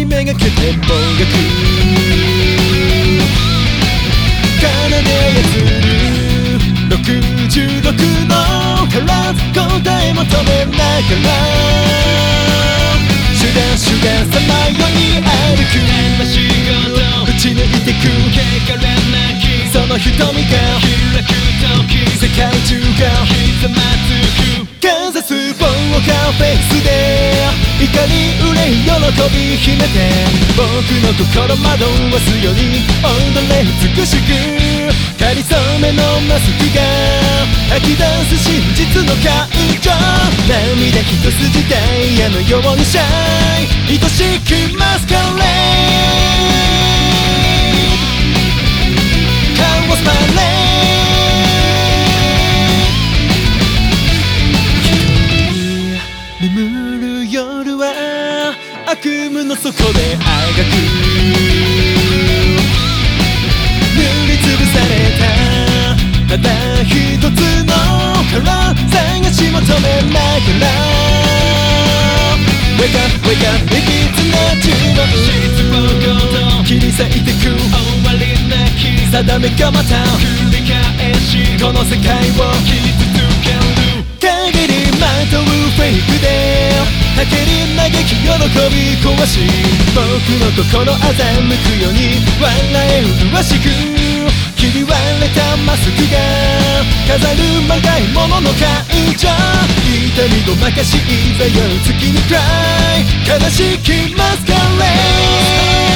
にめがけてもがく奏で操る66のカラー答え求めながらシュガーシュガーさまよい歩く打ち抜いてくその瞳が開く時世界中がひざまずくかざす棒をカフェスで怒り憂い喜び秘めて僕の心惑わすように踊れ美しくかりそめのマスクが吐き出す真実の感情涙一筋ダイヤのようにシャイ愛しきマスカレード顔をスマイレー眠る夜は悪夢の底であがく塗りつぶされたただ一つのカラー探し求めながら Wake up, wake up いびつな呪文失望ごと切り裂いてく終わりなき定めがまた繰り返しこの世界を切り続ける限りまとうフェイクで叫り嘆き喜び壊し僕の心欺くように笑え麗しく切り割れたマスクが飾るまがいものの感情痛みごまかしいざ夜月に暗い悲しきマスカレー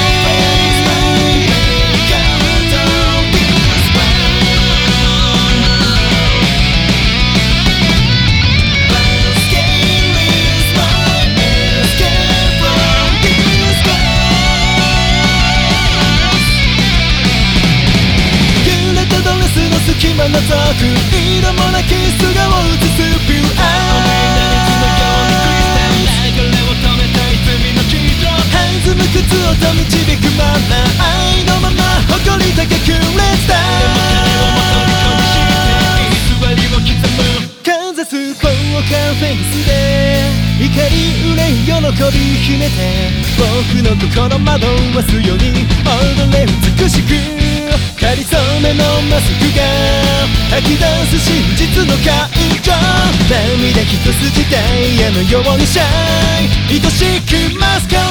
隙間のぞく色もなき素顔を映すビューアー流れを止めた泉の軌道弾む靴音導くまま愛のまま誇り高くレッツダウンかざす棒をカフェイスで怒り憂い喜び秘めて僕の心惑わすように踊れ美しくかりそめのマスクが吐き出す真実の感情涙一筋ダイヤのようにシャイ愛しくマスカ